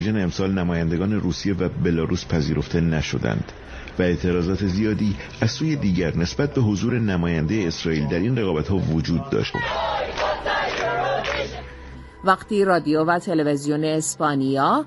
امسال نمایندگان روسیه و بلاروس پذیرفته نشدند و اعتراضات زیادی از سوی دیگر نسبت به حضور نماینده اسرائیل در این رقابت‌ها وجود داشت. وقتی رادیو و تلویزیون اسپانیا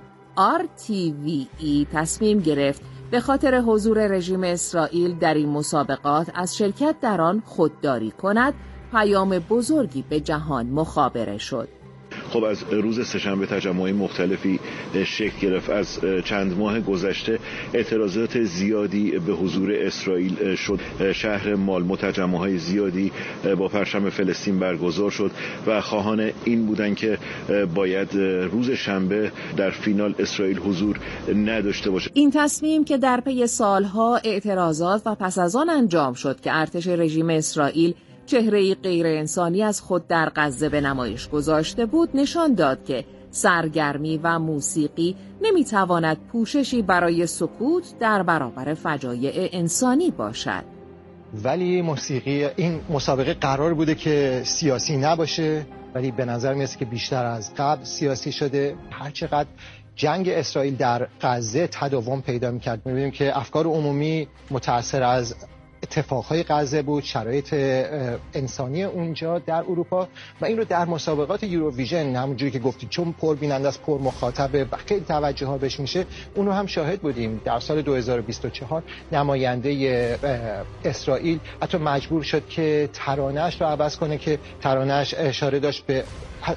RTVE تصمیم گرفت به خاطر حضور رژیم اسرائیل در این مسابقات از شرکت در آن خودداری کند، پیام بزرگی به جهان مخابره شد. خب از روز سه‌شنبه تجمعات مختلفی شکل گرفت. از چند ماه گذشته اعتراضات زیادی به حضور اسرائیل شد. شهر مالمو تجمعات زیادی با پرچم فلسطین برگزار شد و خواهان این بودن که باید روز شنبه در فینال اسرائیل حضور نداشته باشه. این تصمیم که در پی سالها اعتراضات و پس از آن انجام شد که ارتش رژیم اسرائیل چهره‌ای غیر انسانی از خود در غزه به نمایش گذاشته بود، نشان داد که سرگرمی و موسیقی نمیتواند پوششی برای سکوت در برابر فجایع انسانی باشد. ولی موسیقی این مسابقه قرار بوده که سیاسی نباشه، ولی به نظر میاد که بیشتر از قبل سیاسی شده. هرچقدر جنگ اسرائیل در غزه تداوم پیدا می‌کرد، می‌بینیم که افکار عمومی متأثر از اتفاقهای غزه بود، شرایط انسانی اونجا در اروپا، و این رو در مسابقات یوروویژن همونجوری که گفتید چون پربیننده است، پر مخاطبه و خیلی توجه ها بهش میشه، اون رو هم شاهد بودیم. در سال 2024 نماینده اسرائیل حتی مجبور شد که ترانه‌اش رو عوض کنه که ترانه‌اش اشاره داشت به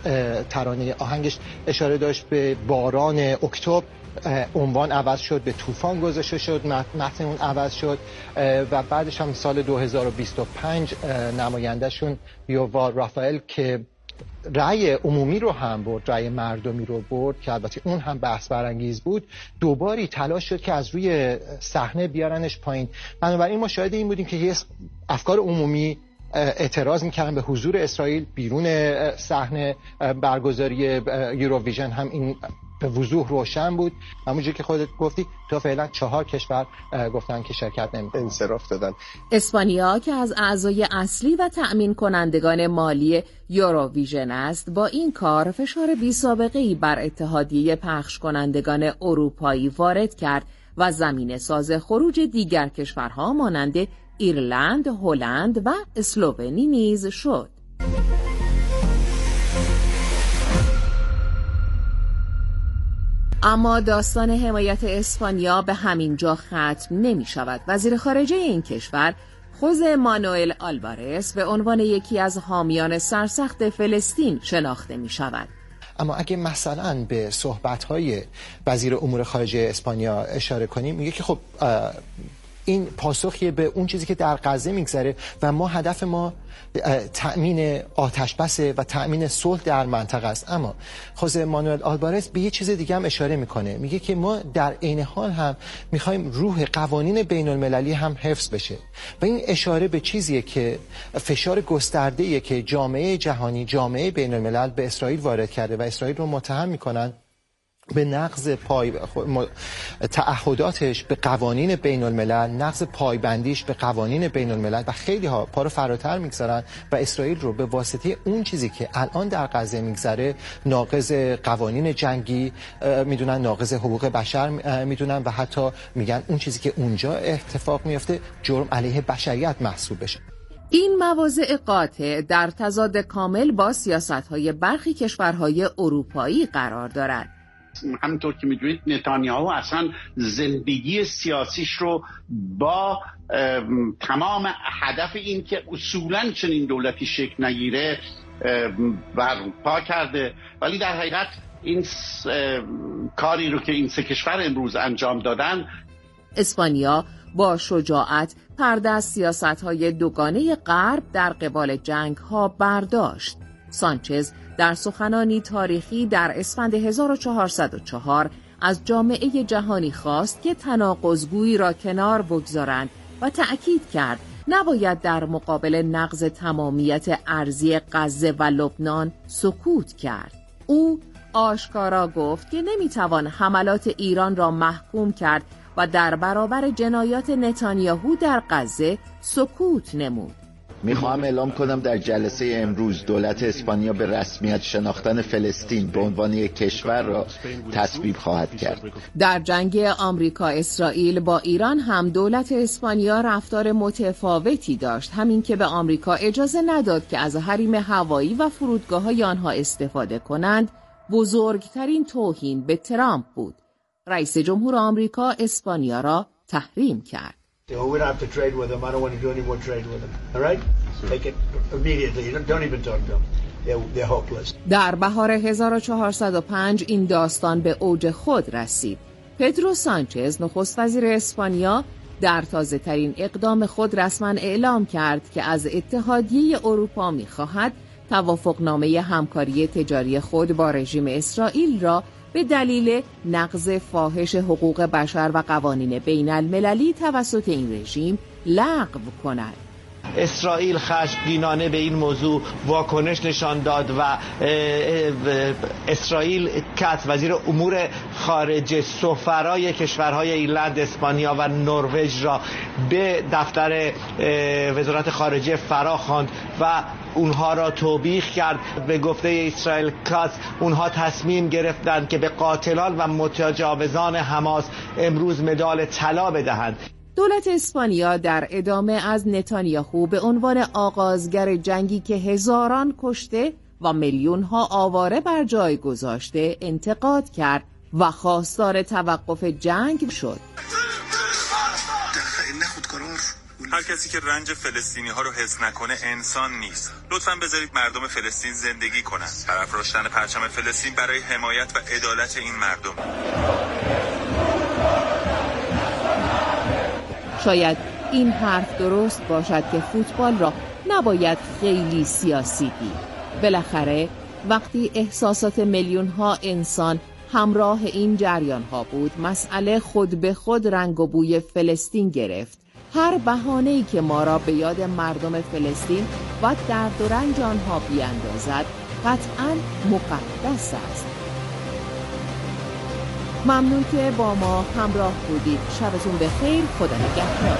ترانه آهنگش اشاره داشت به باران اکتبر، عنوان عوض شد به طوفان گذاشته شد، متن اون عوض شد و بعدش هم سال 2025 نمایندهشون یووا رافائل که رأی عمومی رو هم برد، رأی مردمی رو برد که البته اون هم بحث برانگیز بود، دوباری تلاش شد که از روی صحنه بیارنش پایین. بنابراین ما شاهد این بودیم که یه افکار عمومی اعتراض میکردن به حضور اسرائیل بیرون صحنه برگزاری یوروویژن، هم این به وضوح روشن بود. همونجوری که خودت گفتی تا فعلا 4 کشور گفتن که شرکت نمی‌کنن، انصراف دادن. اسپانیا که از اعضای اصلی و تأمین کنندگان مالی یوروویژن است، با این کار فشار بی‌سابقه‌ای بر اتحادیه پخش کنندگان اروپایی وارد کرد و زمینه ساز خروج دیگر کشورها مانند ایرلند، هلند و اسلوونی نیز شد. اما داستان حمایت اسپانیا به همین جا ختم نمی شود. وزیر خارجه این کشور خوزه مانوئل آلوارز به عنوان یکی از حامیان سرسخت فلسطین شناخته می شود. اما اگه مثلا به صحبت‌های وزیر امور خارجه اسپانیا اشاره کنیم، میگه که خب این پاسخیه به اون چیزی که در غزه میگذره و ما هدف ما تأمین آتش بسه و تأمین صلح در منطقه است. اما خوزه مانوئل آلوارز به یه چیز دیگه هم اشاره میکنه، میگه که ما در عین حال هم میخوایم روح قوانین بین المللی هم حفظ بشه و این اشاره به چیزیه که فشار گسترده‌ایه که جامعه جهانی، جامعه بین الملل به اسرائیل وارد کرده و اسرائیل رو متهم میکنن به نقض تعهداتش به قوانین بین الملل، نقض پایبندیش به قوانین بین الملل و خیلی ها پا رو فراتر میگذارن و اسرائیل رو به واسطه اون چیزی که الان در غزه میگذره ناقض قوانین جنگی میدونن، ناقض حقوق بشر میدونن و حتی میگن اون چیزی که اونجا اتفاق میفته جرم علیه بشریت محسوب بشه. این مواضع قاطع در تضاد کامل با سیاست‌های برخی کشورهای اروپایی قرار دارد. همونطور که میدونید نتانیاهو اصلا زندگی سیاسیش رو با تمام هدف این که اصولاً چنین دولتی شکل نگیره برپا کرده، ولی در حقیقت این کاری رو که این 3 کشور امروز انجام دادن، اسپانیا با شجاعت پرده از سیاست‌های دوگانه غرب در قبال جنگ‌ها برداشت. سانچز در سخنانی تاریخی در اسفند 1404 از جامعه جهانی خواست که تناقض‌گویی را کنار بگذارند و تأکید کرد نباید در مقابل نقض تمامیت ارضی غزه و لبنان سکوت کرد. او آشکارا گفت که نمیتوان حملات ایران را محکوم کرد و در برابر جنایات نتانیاهو در غزه سکوت نمود. میخواهم اعلام کنم در جلسه امروز دولت اسپانیا به رسمیت شناختن فلسطین به عنوان یک کشور را تصویب خواهد کرد. در جنگ آمریکا اسرائیل با ایران هم دولت اسپانیا رفتار متفاوتی داشت، همین که به آمریکا اجازه نداد که از حریم هوایی و فرودگاه‌های آنها استفاده کنند بزرگترین توهین به ترامپ بود. رئیس جمهور آمریکا اسپانیا را تحریم کرد. در بهار 1405 این داستان به اوج خود رسید. پدرو سانچز نخست وزیر اسپانیا در تازه‌ترین اقدام خود رسما اعلام کرد که از اتحادیه اروپا می‌خواهد توافقنامه همکاری تجاری خود با رژیم اسرائیل را به دلیل نقض فاحش حقوق بشر و قوانین بین المللی توسط این رژیم لغو کند. اسرائیل خشمگینانه به این موضوع واکنش نشان داد و اسرائیل که وزیر امور خارجه سفرای کشورهای ایرلند، اسپانیا و نروژ را به دفتر وزارت خارجه فرا خواند و اونها را توبیخ کرد. به گفته اسرائیل کاس اونها تصمیم گرفتند که به قاتلان و متجاوزان حماس امروز مدال طلا بدهند. دولت اسپانیا در ادامه از نتانیاهو به عنوان آغازگر جنگی که هزاران کشته و میلیون‌ها آواره بر جای گذاشته انتقاد کرد و خواستار توقف جنگ شد. هر کسی که رنج فلسطینی ها رو حس نکنه انسان نیست. لطفاً بذارید مردم فلسطین زندگی کنند. برافراشتن پرچم فلسطین برای حمایت و عدالت این مردم. شاید این حرف درست باشد که فوتبال را نباید خیلی سیاسی دید. بالاخره وقتی احساسات میلیون‌ها انسان همراه این جریان‌ها بود، مسئله خود به خود رنگ و بوی فلسطین گرفت. هر بهانه‌ای که ما را به یاد مردم فلسطین و درد و رنج آنها بیاندازد قطعاً مقدس است. ممنون که با ما همراه بودید. شبتون بخیر. خدا نگهدار.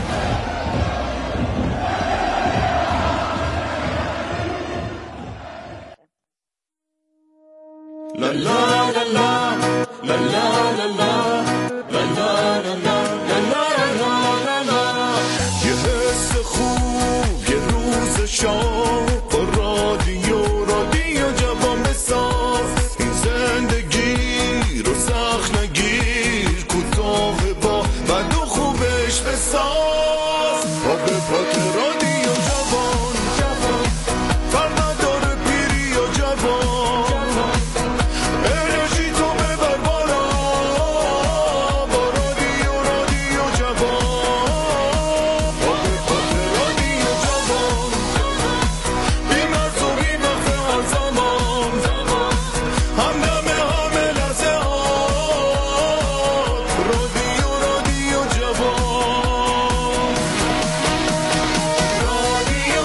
La la la la la la la la la la la la la la. یه حس خوب یه روز شام با رادیو جوان بساز. این زندگی رو سخت نگیر، کوتاه با بد و خوبش بساز. با به پات رادیو جوان فردا داره پیری و جوان. انرژی تو ببر بالا با رادیو جوان. با به پات رادیو جوان بی مرز و بی وقت هر زمان. همدم همه لحظه هات رادیو جوان. رادیو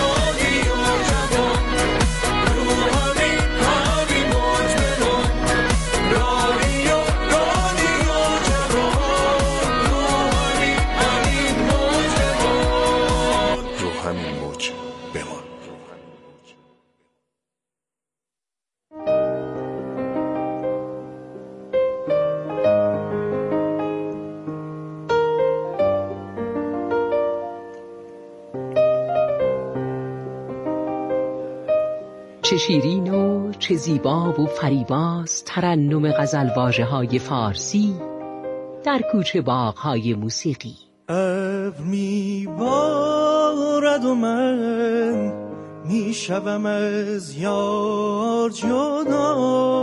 جوان رو همین موج بمون. رادیو جوان رو همین موج بمون. چه شیرین و چه زیبا و فریباز ترنم غزلواژه‌های فارسی در کوچه باغ‌های موسیقی. ابر میبارد و من میشوم از یار جدا.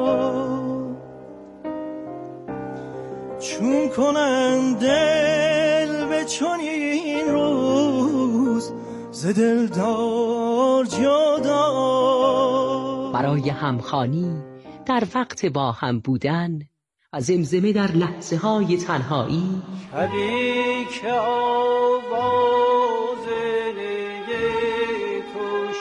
چون کنم دل به چنین روز ز دلدار جدا. برای همخوانی در وقت با هم بودن و زمزمه در لحظه های تنهایی. شبی که آواز تو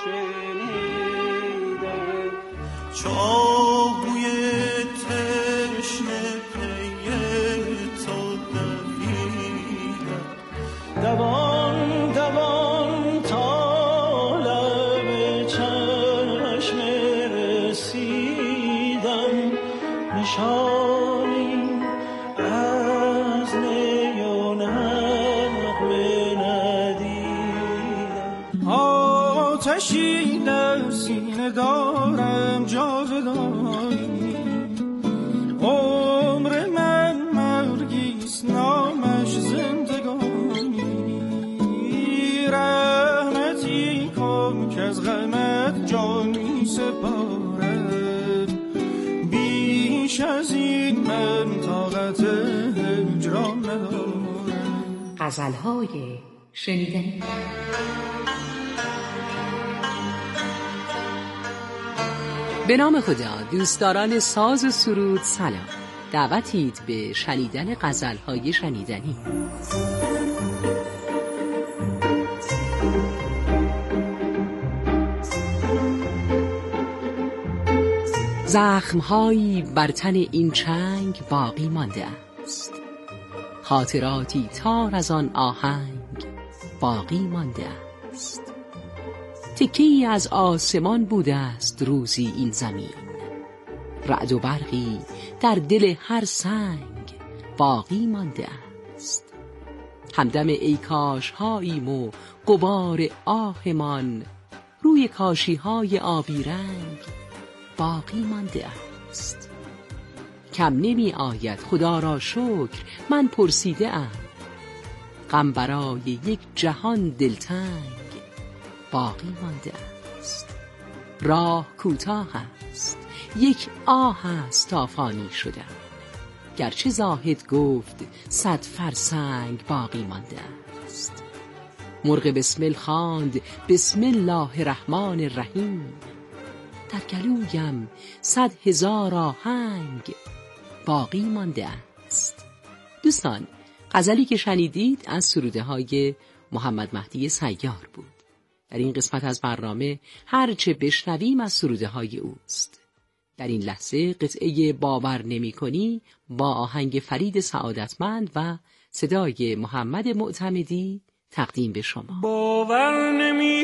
شنیدم، چاقوی تشنه پی تو دویدم. دوان تا نشیده سینه دارم جاودانی، عمر من مرگیست نامش زندگانی، رحمتی کن که از غمت جان می سپارم، بیش از این من طاقت هجران ندارم. غزل‌های شنیدنی. به نام خدا. دوستداران ساز و سرود سلام، دعوتید به شنیدن غزل‌های شنیدنی. زخم‌هایی بر تن این چنگ باقی مانده است، خاطراتی تار از آن آهنگ باقی مانده است. تکه‌ای از آسمان بوده است روزی این زمین، رعد و برقی در دل هر سنگ باقی مانده است. همدم ای کاش هاییم و غبار آهمان روی کاشی های آبی رنگ باقی مانده است. کم نمی آید خدا را شکر من پرسیده ام، غم برای یک جهان دلتنگ باقی مانده است. راه کوتاه است، یک آه است تا فانی شدم، گرچه زاهد گفت 100 فرسنگ باقی مانده است. مرغ بسمل خواند بسم الله الرحمن الرحیم، در گلویم 100,000 آهنگ باقی مانده است. دوستان، غزلی که شنیدید از سروده های محمد مهدی سیار بود. در این قسمت از برنامه هرچه بشنویم از سروده های اوست. در این لحظه قطعه باور نمی کنی با آهنگ فرید سعادتمند و صدای محمد معتمدی تقدیم به شما. باور نمی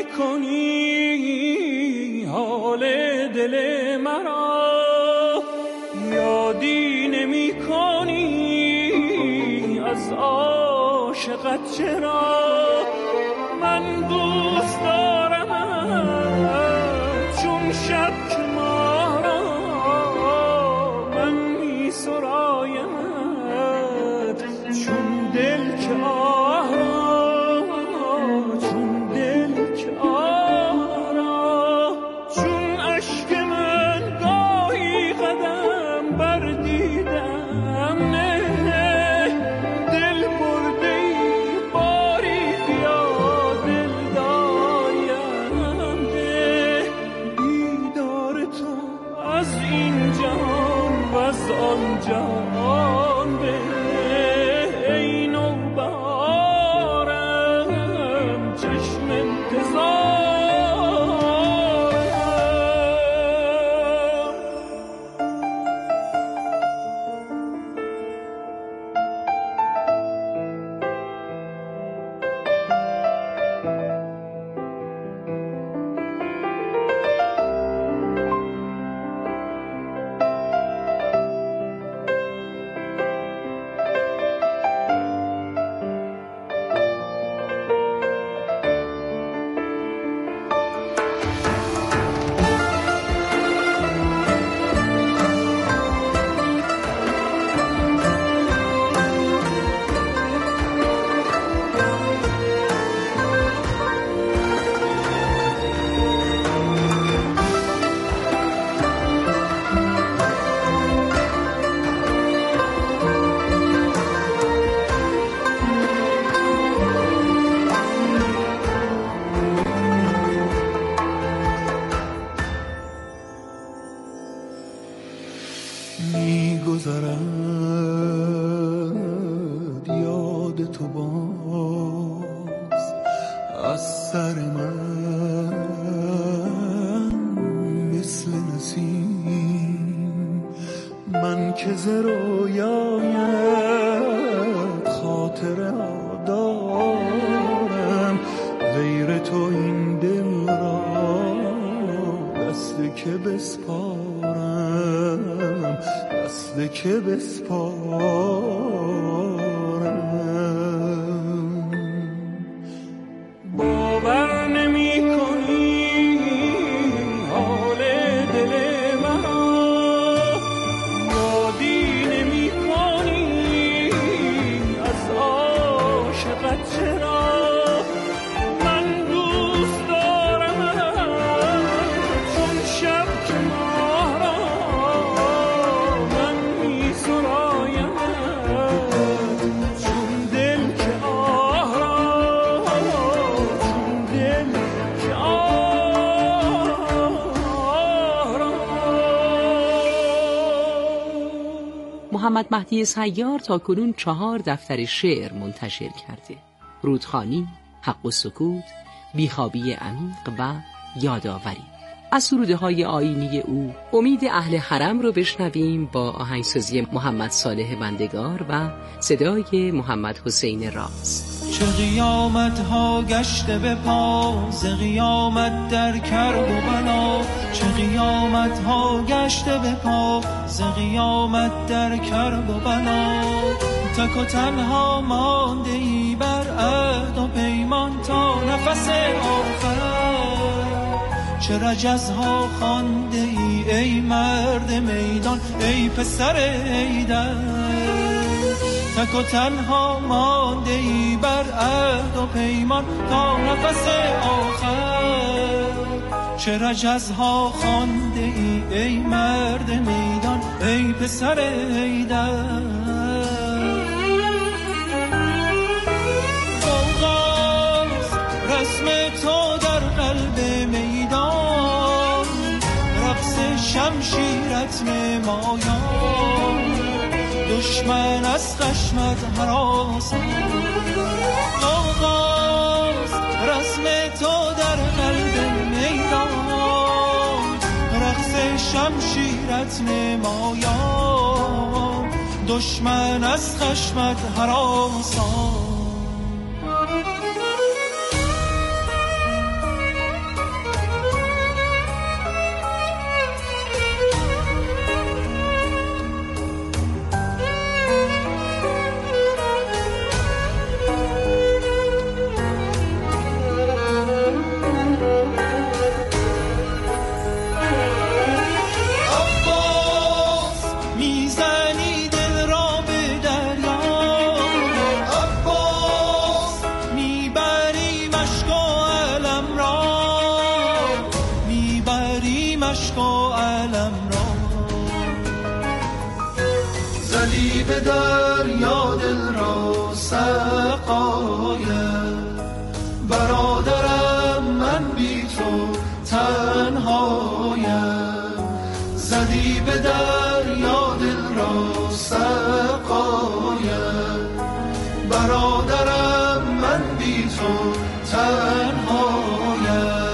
کنی حال دل مرا، یادی نمی کنی از عاشقت چرا، من دوست دارم چون شب که ما را، من می سرایمت چون دل که آرا، چون دل که آرا، چون اشک من گاهی قدم بردیدم نه، دل برده ای باری بیا دل دایم ده، دیدار تو از این جهان و از آن جهان به، ای نوبهارم چشم انتظارم. می‌گذرد یاد تو باز از سر من مثل نسیم، من که ز رویایت خاطره دارم، غیر تو این دل را دست که بسپارم، دست که بسپارم. باور نمی کنی محمد مهدی سیار تاکنون 4 دفتر شعر منتشر کرده: رودخانی، حق و سکوت، بیخوابی عمیق و یادآوری. از سروده‌های آیینی او امید اهل حرم رو بشنویم با آهنگسازی محمد صالح بندگار و صدای محمد حسین راست. چه قیامت ها گشته به پا، ز قیامت در کرب و بلا. چه قیامت ها گشته به پا، ز قیامت در کرب و بلا. تک و تنها مانده ای بر عهد و پیمان تا نفس آخر. چه رجزها خوانده ای مرد میدان، ای پسر ایدر. تک و تنها مانده ای بر عهد و پیمان تا نفس آخر. چه رجزها خوانده ای مرد میدان، ای پسر ایدر. آغاز رسم تو در قلب میدان، رقص شمشیرت نمایان. دشمن از خشمت هراسان. آغاز رسم تو در قلب میدان، رقص شمشیرت نمایان. دشمن از خشمت هراسان. زدی به دریا دل را سقایم، برادرم من بی تو تنهایم. زدی به دریا دل را سقایم، برادرم من بی تو تنهایم.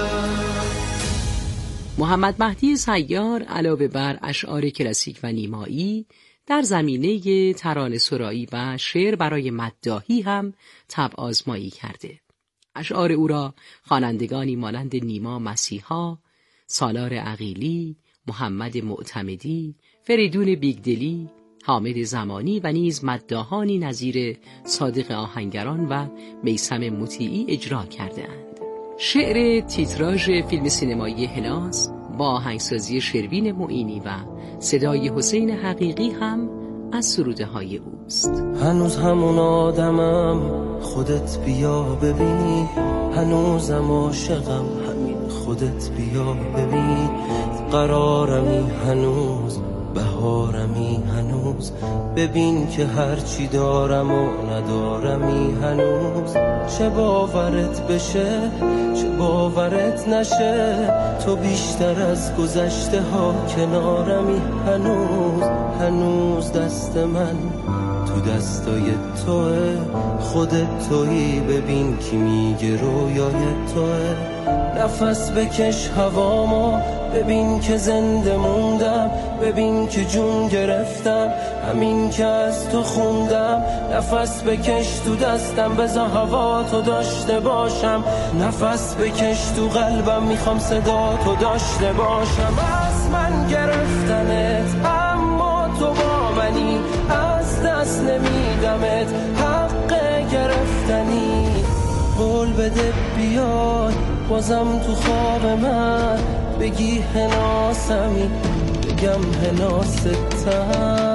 محمد مهدی سیار علاوه بر اشعار کلاسیک و نیمایی، در زمینه ترانه سرایی و شعر برای مداحی هم طبع آزمایی کرده. اشعار او را خوانندگانی مانند نیما مسیحا، سالار عقیلی، محمد معتمدی، فریدون بیگدلی، حامد زمانی و نیز مداحانی نظیر صادق آهنگران و میثم مطیعی اجرا کرده‌اند. شعر تیتراژ فیلم سینمایی هلاس با آهنگسازی شروین معینی و صدای حسین حقیقی هم از سروده‌های اوست. هنوز همون آدمم، خودت بیا ببین. هنوزم عاشقم، همین خودت بیا ببین. قرارمی هنوز، بهارمی هنوز. ببین که هرچی دارم و ندارمی هنوز. چه باورت بشه چه باورت نشه، تو بیشتر از گذشته ها کنارمی هنوز. هنوز دست من تو دستای توه، خودت تویی. ببین کی میگه رویای توه. نفس بکش هوامو، ببین که زنده موندم. ببین که جون گرفتم، همین که از تو خوندم. نفس بکش تو دستم، بذار هوا تو داشته باشم. نفس بکش تو قلبم، میخوام صدا تو داشته باشم. از من گرفتنت، اما تو با منی. از دست نمیدمت، حق گرفتنی. قول بده بیای بازم تو خواب من، بگی هناسمی، بگم هناستم.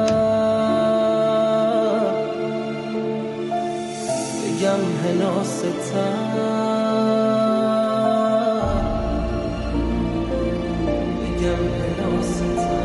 بگم هناستم. بگم هناستم.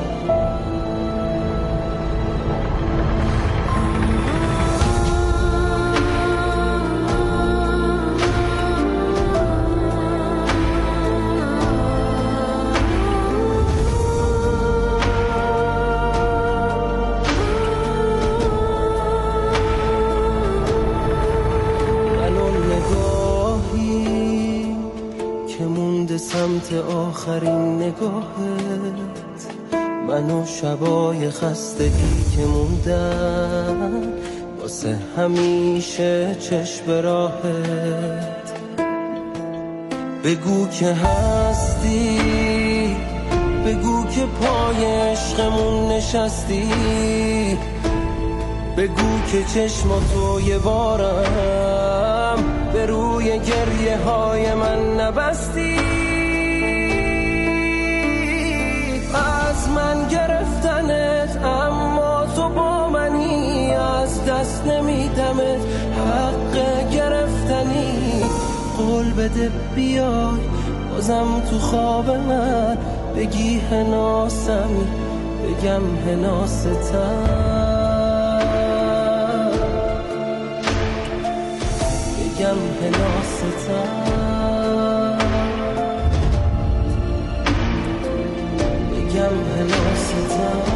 واسه آخرین نگاهت، منو شبای خستگی که موندن واسه همیشه چشم راهت. بگو که هستی، بگو که پای عشقمون نشستی، بگو که چشماتو یه بارم به روی گریه های من نبستی. از من گرفتنت اما تو با منی، از دست نمیدمت حق گرفتنی. قول بده بیای بازم تو خواب من، بگی هناسمی بگم هناستم، بگم هناستم، بگم هناستم.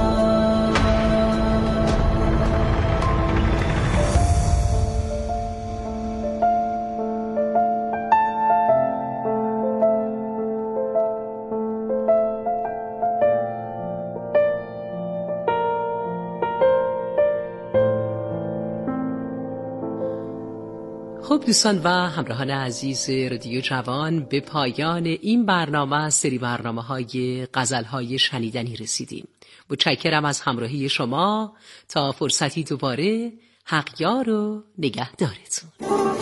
خب دوستان و همراهان عزیز رادیو جوان، به پایان این برنامه از سری برنامه‌های غزل‌های شنیدنی رسیدیم. متشکرم از همراهی شما. تا فرصتی دوباره، حق یار و نگهدارتون.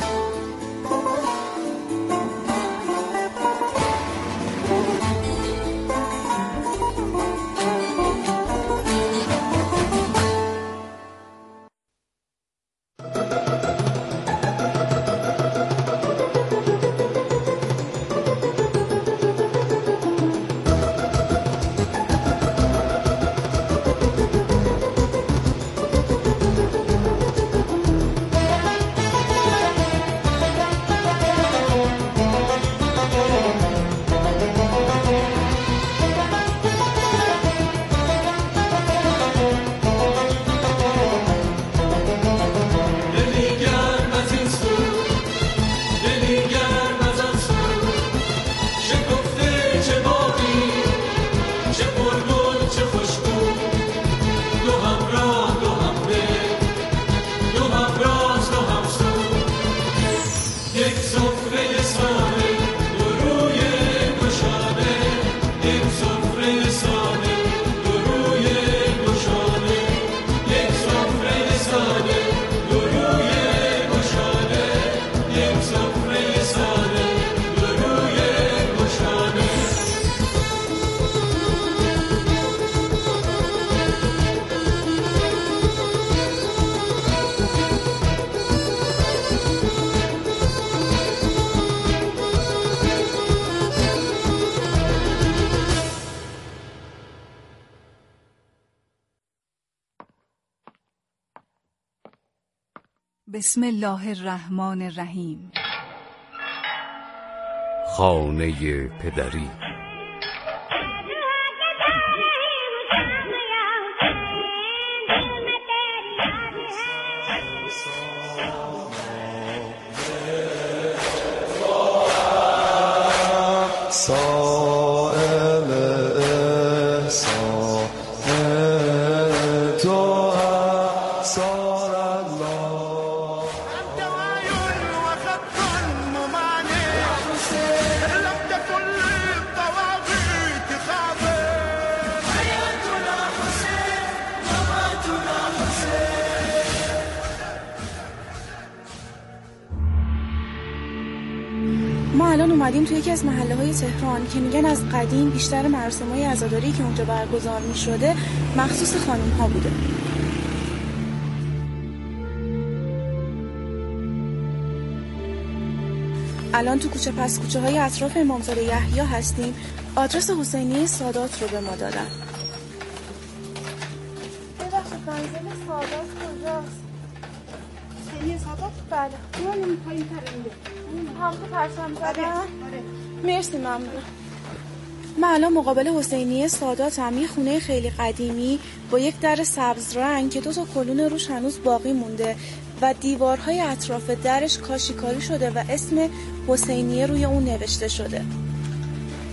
بسم الله الرحمن الرحیم. خانه پدری. ما الان اومدیم توی یکی از محله‌های تهران که میگن از قدیم بیشتر مراسم‌های عزاداری که اونجا برگزار می‌شده مخصوص خانم‌ها بوده. الان تو کوچه پس کوچه های اطراف امامزاده یحیی هستیم. آدرس حسینیه سادات رو به ما دادن. ببخشید منزل سادات کجاست؟ حسینیه سادات؟ بله. اون پایین ترنده. هم تو پرچم زدن؟ آره. مرسی ممنون. من الان مقابل حسینیه سادات هم یه خونه خیلی قدیمی با یک در سبز رنگ که 2 کلون روش هنوز باقی مونده و دیوارهای اطراف درش کاشیکاری شده و اسم حسینیه روی اون نوشته شده.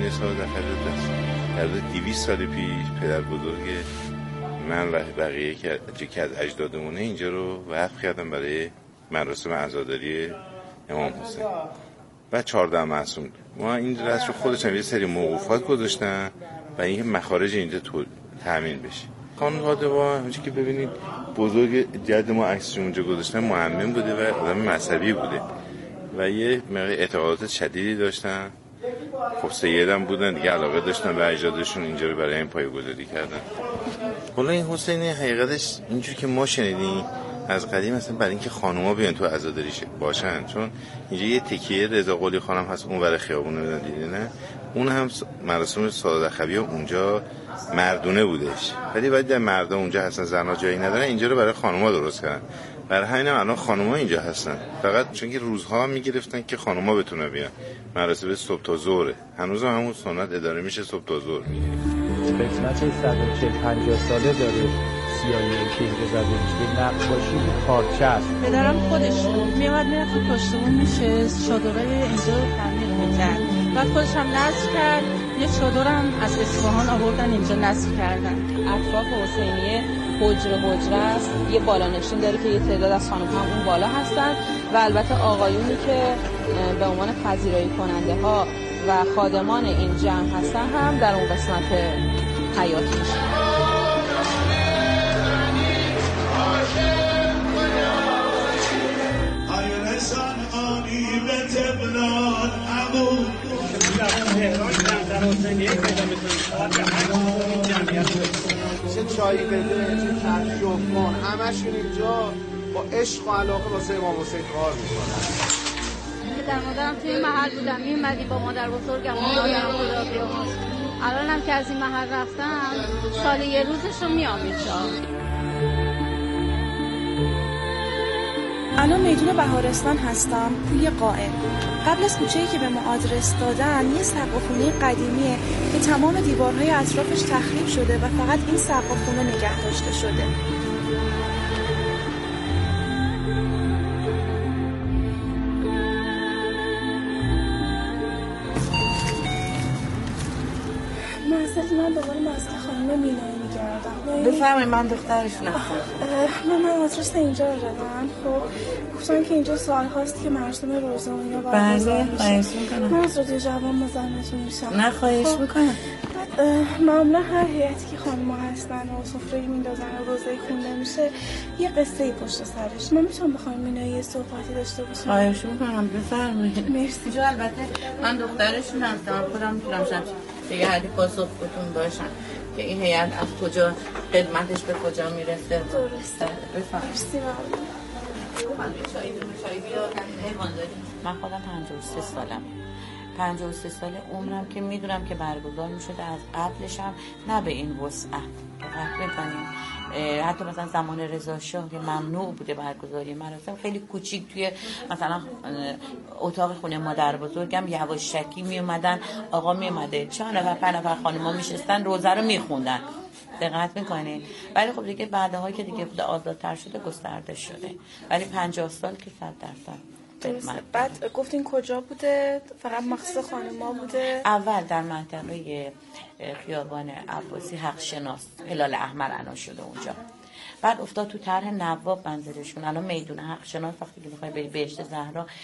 حسینی صادق دست در 200 سال پیش پدر بزرگ من و بقیه که از اجدادمونه اینجا رو وقف کردم برای مراسم عزاداری امام حسین و 14 معصوم. ما این رسم رو خودشون یه سری موقوفات گذاشتن و این مخارج اینجا تامین بشه. خانواده ما همونجوری که ببینید بزرگ جد ما عکسش اونجا گذاشتن معمم بوده و آدم مذهبی بوده و یه اعتقادات شدیدی داشتن. خب سیدم بودن دیگه، علاقه داشتن به اجدادشون، اینجا رو برای این پایه‌گذاری کردن. حالا این حسینی حقیقتش اینجوری که ما شنیدیم از قدیم مثلا برای اینکه خانوما بیان تو عزاداری باشن، چون اینجا یه تکیه رضا قلی خانم هست اون ور خیابون رو دیدینه، اون هم مراسم سادات خبیه اونجا مردونه بودش، ولی باید در مردا اونجا هستن، زنا جایی ندارن، اینجا رو برای خانوما درست کردن. برای همین الان خانوما اینجا هستن، فقط چون که روزها میگرفتن که خانوما بتونه بیان. مراسم صبح تا ظهر هنوز هم همون سنت اداره میشه، صبح تا ظهر میگه. قسمت 140-50 ساله داره سیاهی که اینجا زده میشه، نقاشی پارچه است. پدرم خودش میاد میرفت تو پشتمون میشه چادرای اینجا رو تعمیر میکرد، بعد خودش هم نصب کرد، یه چادرم از اصفهان آوردن اینجا نصب کردن. اطراف حسینیه حجره است، یه بالانشین داره که یه تعداد از خانم هم اون بالا هستن و البته آقایونی که به عنوان پذیرایی کننده ها و خادمان این جمع هستن هم در اون قسمت حیاتی میشن. چه چایی بده، چه کشفان، همشون اینجا با عشق و علاقه واسه امام حسین کار میکنن. پدر مادرم توی محل بودم، میومدی با مادر بزرگم و مادرم خدا بیامرز. الانم که از این محل رفتم سال یه روزش رو میام اینجا. الان میدون بهارستان هستم، کوی قائم. قبل از کوچه‌ای که به ما آدرس دادن یه سقف‌خونه قدیمیه که تمام دیوارهای اطرافش تخریب شده و فقط این سقف‌خونه نگه داشته شده. من دوباره مسجد خانم مینایی میگردم. بفرمایید، من دخترشون هستم. من آدرس اینجا رو دادم. خب گفتن که اینجا سال هاست که مراسم روزه و اینا برگزار میشه. خواهش میکنم. من از رادیو جوان مزاحمتون میشم. نه خواهش میکنم. معمولا هر هیئتی که خانم‌ها هستن و سفره‌ای میندازن و روزه خونده میشه یه قصه‌ای پشت سرش. من میتونم با خانم مینایی صحبتی داشته باشم؟ خواهش میکنم، بفرمایید. مرسی. جو البته من دخترشون هستم، خودم میتونم دیگه حدی پاسخگوتون باشم که این هیئت از کجا خدمتش به کجا میرسه. درسته. بفرمایید. مرسی. من خودم 53 سالم، 53 سال عمرم که میدونم که برگزار میشده، از قبلشم نه به این وسعت دقت بکنیم. حتی مثلا زمان رضا شاه که ممنوع بوده برگزاری مراسم، خیلی کوچیک توی مثلا اتاق خونه مادر بزرگم یواشکی می اومدن، آقا می اومده 4 نفر 5 نفر خانم‌ها میشستن روزه رو میخوندن، دقت میکنین. ولی خب دیگه بعدها که دیگه آزادتر شده گسترده شده، ولی 50 سال که 100%. بعد گفتین کجا بوده؟ فقط مخصوص خانم‌ها بوده؟ اول در منطقه خیابان عباسی حق شناس هلال احمر انا شده اونجا، بعد افتاد تو طرح نواب منزلشون. الان میدون حق شناس وقتی که میخوای بری بهشت زهرا